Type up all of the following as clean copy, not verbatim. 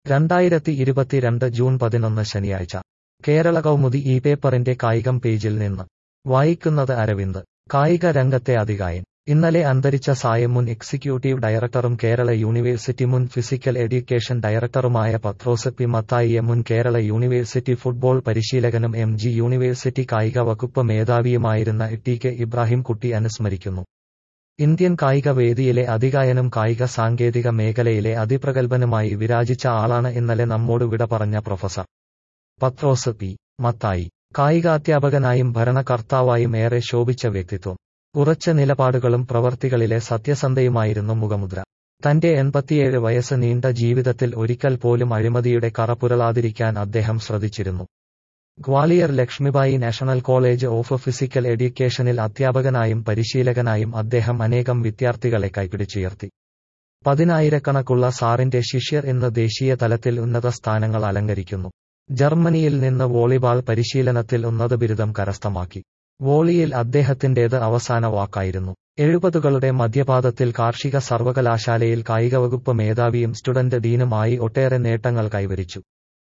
2022 June 11 ശനിയാഴ്ച കേരള കൗമുദി ഈ പേപ്പറിന്റെ കായികം പേജിൽ നിന്ന് വായിക്കുന്നത് അരവിന്ദ്. കായിക രംഗത്തെ അതികായൻ. ഇന്നലെ അന്തരിച്ച സായം മുൻ എക്സിക്യൂട്ടീവ് ഡയറക്ടറും കേരള യൂണിവേഴ്സിറ്റി മുൻ ഫിസിക്കൽ എഡ്യൂക്കേഷൻ ഡയറക്ടറുമായ പത്രോസ് പി മത്തായിയെ, മുൻ കേരള യൂണിവേഴ്സിറ്റി ഫുട്ബോൾ പരിശീലകനും MG യൂണിവേഴ്സിറ്റി കായിക വകുപ്പ് മേധാവിയുമായിരുന്ന TK ഇബ്രാഹിം കുട്ടി അനുസ്മരിക്കുന്നു. ഇന്ത്യൻ കായിക വേദിയിലെ അതികായനും കായിക സാങ്കേതിക മേഖലയിലെ അതിപ്രഗൽഭനുമായി വിരാജിച്ച ആളാണ് ഇന്നലെ നമ്മോട് വിട പറഞ്ഞ പ്രൊഫസർ പത്രോസ് പി മത്തായി. കായികാധ്യാപകനായും ഭരണകർത്താവായും ഏറെ ശോഭിച്ച വ്യക്തിത്വം. ഉറച്ച നിലപാടുകളും പ്രവർത്തികളിലെ സത്യസന്ധയുമായിരുന്നു മുഖമുദ്ര. തന്റെ 87 വയസ്സ് നീണ്ട ജീവിതത്തിൽ ഒരിക്കൽ പോലും അഴിമതിയുടെ കറ പുരളാതിരിക്കാൻ അദ്ദേഹം ശ്രദ്ധിച്ചിരുന്നു. Gwalior Lakshmibai national college of physical എഡ്യൂക്കേഷനിൽ അധ്യാപകനായും പരിശീലകനായും അദ്ദേഹം അനേകം വിദ്യാർത്ഥികളെ കൈപിടിച്ചുയർത്തി. പതിനായിരക്കണക്കുള്ള സാറിന്റെ ശിഷ്യർ ഇന്ന് ദേശീയ തലത്തിൽ ഉന്നത സ്ഥാനങ്ങൾ അലങ്കരിക്കുന്നു. ജർമ്മനിയിൽ നിന്ന് വോളിബാൾ പരിശീലനത്തിൽ ഉന്നത ബിരുദം കരസ്ഥമാക്കി. വോളിയിൽ അദ്ദേഹത്തിന്റേത് അവസാന വാക്കായിരുന്നു. 70കളുടെ മധ്യപാദത്തിൽ കാർഷിക സർവകലാശാലയിൽ കായികവകുപ്പ് മേധാവിയും സ്റ്റുഡന്റ് ഡീനും ആയി ഒട്ടേറെ നേട്ടങ്ങൾ കൈവരിച്ചു.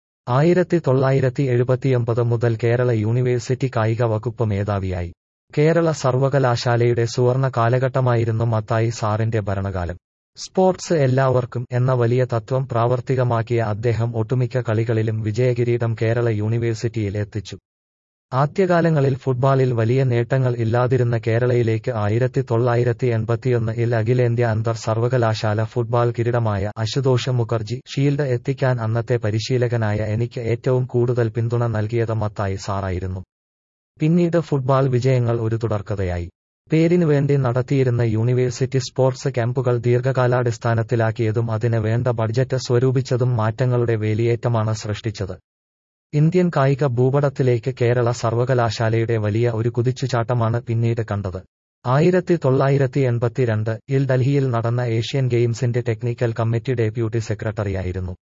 1979 മുതൽ കേരള യൂണിവേഴ്സിറ്റി കായിക വകുപ്പ് മേധാവിയായി. കേരള സർവകലാശാലയുടെ സുവർണ കാലഘട്ടമായിരുന്നു മത്തായി സാറിന്റെ ഭരണകാലം. സ്പോർട്സ് എല്ലാവർക്കും എന്ന വലിയ തത്വം പ്രാവർത്തികമാക്കിയ അദ്ദേഹം ഒട്ടുമിക്ക കളികളിലും വിജയകിരീടം കേരള യൂണിവേഴ്സിറ്റിയിൽ എത്തിച്ചു. ആദ്യകാലങ്ങളിൽ ഫുട്ബോളിൽ വലിയ നേട്ടങ്ങൾ ഇല്ലാതിരുന്ന കേരളയിലേക്ക് 1981 അഖിലേന്ത്യാ അന്തർ സർവകലാശാല ഫുട്ബോൾ കിരീടമായ അശുതോഷ് മുഖർജി ഷീൽഡ് എത്തിക്കാൻ അന്നത്തെ പരിശീലകനായ എനിക്ക് ഏറ്റവും കൂടുതൽ പിന്തുണ നൽകിയത് മത്തായി സാറായിരുന്നു. പിന്നീട് ഫുട്ബോൾ വിജയങ്ങൾ ഒരു തുടർക്കഥയായി. പേരിനു വേണ്ടി നടത്തിയിരുന്ന യൂണിവേഴ്സിറ്റി സ്പോർട്സ് ക്യാമ്പുകൾ ദീർഘകാലാടിസ്ഥാനത്തിലാക്കിയതും അതിന് വേണ്ട ബഡ്ജറ്റ് സ്വരൂപിച്ചതും മാറ്റങ്ങളുടെ വേലിയേറ്റമാണ് സൃഷ്ടിച്ചത്. ഇന്ത്യൻ കായിക ഭൂപടത്തിലേക്ക് കേരള സർവകലാശാലയുടെ വലിയ ഒരു കുതിച്ചുചാട്ടമാണ് പിന്നീട് കണ്ടത്. 1982 ഡൽഹിയിൽ നടന്ന ഏഷ്യൻ ഗെയിംസിന്റെ ടെക്നിക്കൽ കമ്മിറ്റി ഡെപ്യൂട്ടി സെക്രട്ടറിയായിരുന്നു.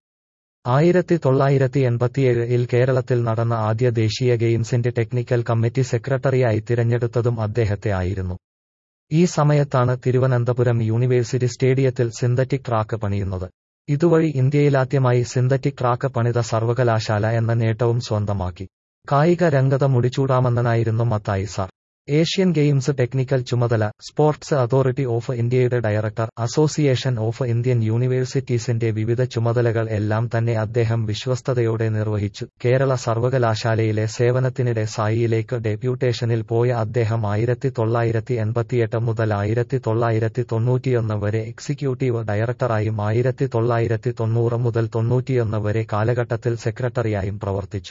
1987 കേരളത്തിൽ നടന്ന ആദ്യ ദേശീയ ഗെയിംസിന്റെ ടെക്നിക്കൽ കമ്മിറ്റി സെക്രട്ടറിയായി തിരഞ്ഞെടുത്തതും അദ്ദേഹത്തെ ആയിരുന്നു. ഈ സമയത്താണ് തിരുവനന്തപുരം യൂണിവേഴ്സിറ്റി സ്റ്റേഡിയത്തിൽ സിന്തറ്റിക് ട്രാക്ക് പണിയുന്നത്. ഇതുവഴി ഇന്ത്യയിലാദ്യമായി സിന്തറ്റിക് ട്രാക്ക് പണിത സർവകലാശാല എന്ന നേട്ടവും സ്വന്തമാക്കി. കായിക രംഗത മുടിച്ചൂടാമെന്നായിരുന്നു Mathai sir. Asian games technical ചുമതല, സ്പോർട്സ് അതോറിറ്റി ഓഫ് ഇന്ത്യയുടെ ഡയറക്ടർ, അസോസിയേഷൻ ഓഫ് ഇന്ത്യൻ യൂണിവേഴ്സിറ്റീസിന്റെ വിവിധ ചുമതലകൾ എല്ലാം തന്നെ അദ്ദേഹം വിശ്വസ്തയോടെ നിർവഹിച്ചു. കേരള സർവകലാശാലയിലെ സേവനത്തിനിടെ സായിയിലേക്ക് ഡെപ്യൂട്ടേഷനിൽ പോയ അദ്ദേഹം 1988 മുതൽ 1991 വരെ എക്സിക്യൂട്ടീവ് ഡയറക്ടറായും 1990 മുതൽ 91 വരെ കാലഘട്ടത്തിൽ സെക്രട്ടറിയായും പ്രവർത്തിച്ചു.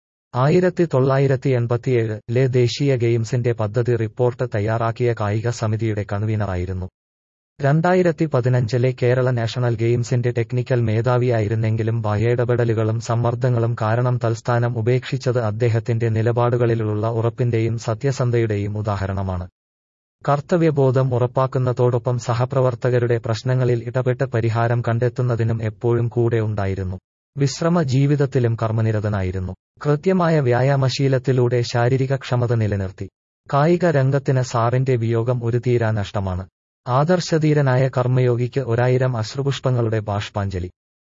1987 ദേശീയ ഗെയിംസിന്റെ പദ്ധതി റിപ്പോർട്ട് തയ്യാറാക്കിയ കായിക സമിതിയുടെ കൺവീനറായിരുന്നു. 2015 കേരള നാഷണൽ ഗെയിംസിന്റെ ടെക്നിക്കൽ മേധാവിയായിരുന്നെങ്കിലും ബാഹ്യഇടപെടലുകളും സമ്മർദ്ദങ്ങളും കാരണം തൽസ്ഥാനം ഉപേക്ഷിച്ചത് അദ്ദേഹത്തിന്റെ നിലപാടുകളിലുള്ള ഉറപ്പിന്റെയും സത്യസന്ധതയുടെയും ഉദാഹരണമാണ്. കർത്തവ്യബോധം ഉറപ്പാക്കുന്നതോടൊപ്പം സഹപ്രവർത്തകരുടെ പ്രശ്നങ്ങളിൽ ഇടപെട്ട് പരിഹാരം കണ്ടെത്തുന്നതിനും എപ്പോഴും കൂടെ ഉണ്ടായിരുന്നു. വിശ്രമ ജീവിതത്തിലും കർമ്മനിരതനായിരുന്നു. കൃത്യമായ വ്യായാമശീലത്തിലൂടെ ശാരീരിക ക്ഷമത നിലനിർത്തി. കായിക രംഗത്തിന് സാറിന്റെ വിയോഗം ഒരു തീരാ നഷ്ടമാണ്. ആദർശധീരനായ കർമ്മയോഗിക്ക് 1000 അശ്രുപുഷ്പങ്ങളുടെ ബാഷ്പാഞ്ജലി.